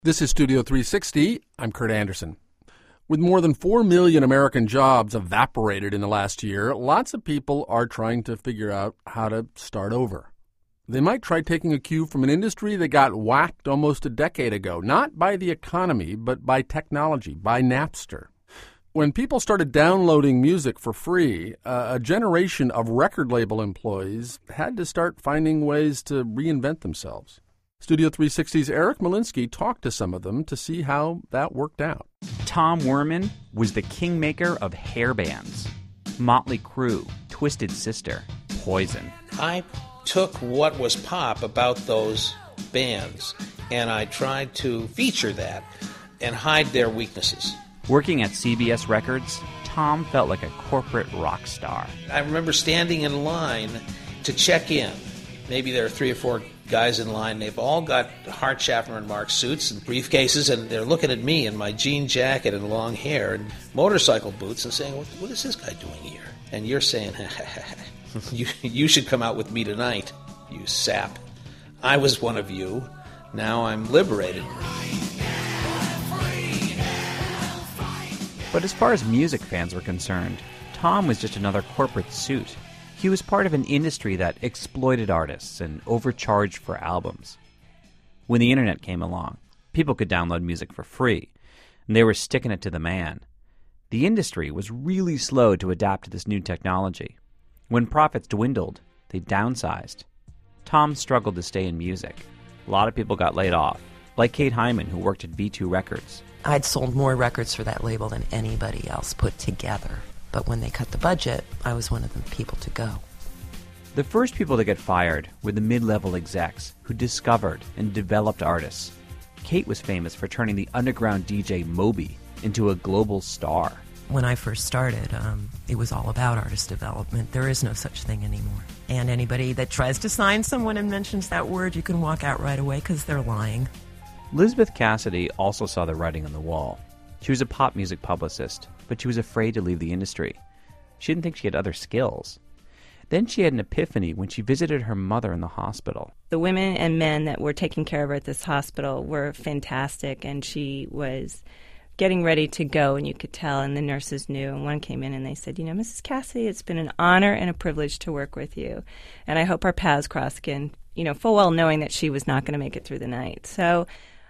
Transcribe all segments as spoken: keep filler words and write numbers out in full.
This is Studio three sixty. I'm Kurt Anderson. With more than four million American jobs evaporated in the last year, lots of people are trying to figure out how to start over. They might try taking a cue from an industry that got whacked almost a decade ago, not by the economy, but by technology, by Napster. When people started downloading music for free, uh, a generation of record label employees had to start finding ways to reinvent themselves. Studio three sixty's Eric Molinsky talked to some of them to see how that worked out. Tom Werman was the kingmaker of hair bands. Motley Crue, Twisted Sister, Poison. I took what was pop about those bands and I tried to feature that and hide their weaknesses. Working at C B S Records, Tom felt like a corporate rock star. I remember standing in line to check in. Maybe there are three or four guys in line. They've all got Hart Schaffner and Mark suits and briefcases, and they're looking at me in my jean jacket and long hair and motorcycle boots and saying, what, what is this guy doing here? And you're saying, you, you should come out with me tonight, you sap. I was one of you. Now I'm liberated. But as far as music fans were concerned, Tom was just another corporate suit. He was part of an industry that exploited artists and overcharged for albums. When the internet came along, people could download music for free, and they were sticking it to the man. The industry was really slow to adapt to this new technology. When profits dwindled, they downsized. Tom struggled to stay in music. A lot of people got laid off, like Kate Hyman, who worked at V two Records. I'd sold more records for that label than anybody else put together. But when they cut the budget, I was one of the people to go. The first people to get fired were the mid-level execs who discovered and developed artists. Kate was famous for turning the underground D J Moby into a global star. When I first started, um, it was all about artist development. There is no such thing anymore. And anybody that tries to sign someone and mentions that word, you can walk out right away because they're lying. Elizabeth Cassidy also saw the writing on the wall. She was a pop music publicist, but she was afraid to leave the industry. She didn't think she had other skills. Then she had an epiphany when she visited her mother in the hospital. The women and men that were taking care of her at this hospital were fantastic, and she was getting ready to go, and you could tell, and the nurses knew. And one came in and they said, you know, Missus Cassidy, it's been an honor and a privilege to work with you, and I hope our paths cross again, you know, full well knowing that she was not going to make it through the night. So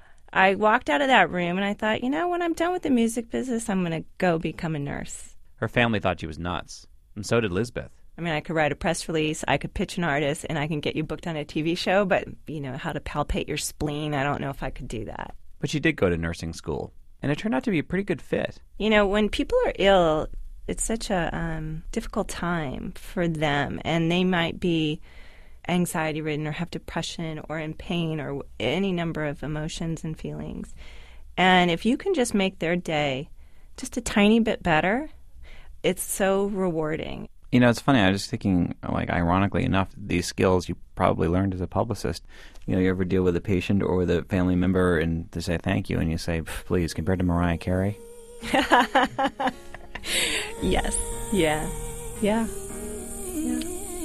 I walked out of that room and I thought, you know, when I'm done with the music business, I'm going to go become a nurse. Her family thought she was nuts, and so did Lisbeth. I mean, I could write a press release, I could pitch an artist, and I can get you booked on a T V show, but, you know, how to palpate your spleen, I don't know if I could do that. But she did go to nursing school, and it turned out to be a pretty good fit. You know, when people are ill, it's such a um, difficult time for them, and they might be anxiety-ridden or have depression or in pain or any number of emotions and feelings. And if you can just make their day just a tiny bit better, it's so rewarding. You know, it's funny, I was just thinking, like, ironically enough, these skills you probably learned as a publicist. You know, you ever deal with a patient or with a family member and they say thank you, and you say, please, compared to Mariah Carey? Yes. Yeah. Yeah. Yeah.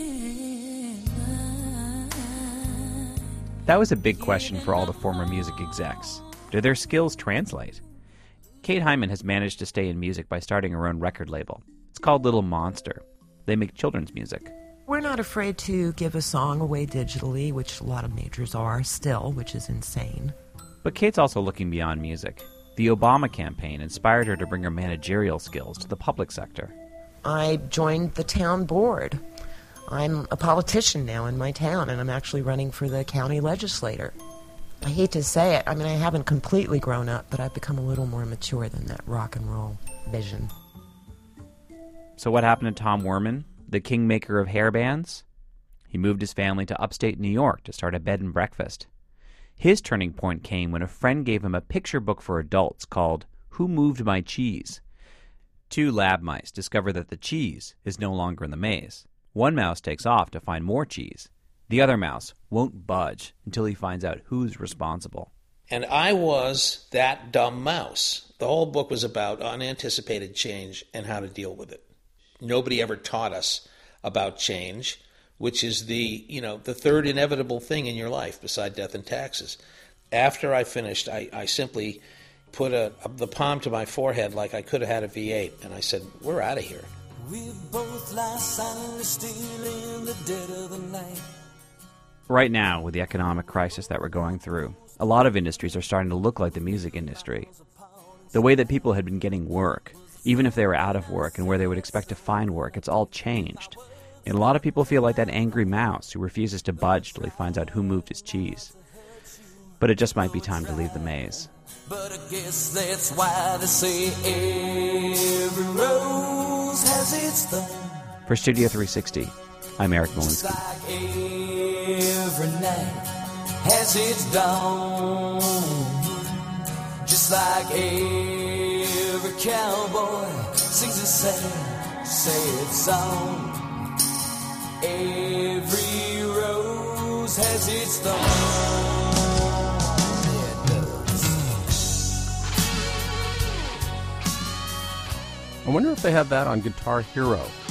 That was a big question for all the former music execs. Do their skills translate? Kate Hyman has managed to stay in music by starting her own record label. It's called Little Monster. They make children's music. We're not afraid to give a song away digitally, which a lot of majors are still, which is insane. But Kate's also looking beyond music. The Obama campaign inspired her to bring her managerial skills to the public sector. I joined the town board. I'm a politician now in my town, and I'm actually running for the county legislator. I hate to say it. I mean, I haven't completely grown up, but I've become a little more mature than that rock and roll vision. So what happened to Tom Werman, the kingmaker of hair bands? He moved his family to upstate New York to start a bed and breakfast. His turning point came when a friend gave him a picture book for adults called Who Moved My Cheese? Two lab mice discover that the cheese is no longer in the maze. One mouse takes off to find more cheese. The other mouse won't budge until he finds out who's responsible. And I was that dumb mouse. The whole book was about unanticipated change and how to deal with it. Nobody ever taught us about change, which is the, you know, the third inevitable thing in your life beside death and taxes. After I finished, I, I simply put a, a, the palm to my forehead like I could have had a V eight, and I said, we're out of here. We both lie silently still in the dead of the night. Right now, with the economic crisis that we're going through, a lot of industries are starting to look like the music industry. The way that people had been getting work, even if they were out of work and where they would expect to find work, it's all changed. And a lot of people feel like that angry mouse who refuses to budge till he finds out who moved his cheese. But it just might be time to leave the maze. But I guess that's why they say every rose has its thorn. For Studio three sixty, I'm Eric Molinsky. Just like every night has its dawn. Just like every cowboy sings a sad, sad song. Every rose has its thorn. I wonder if they have that on Guitar Hero.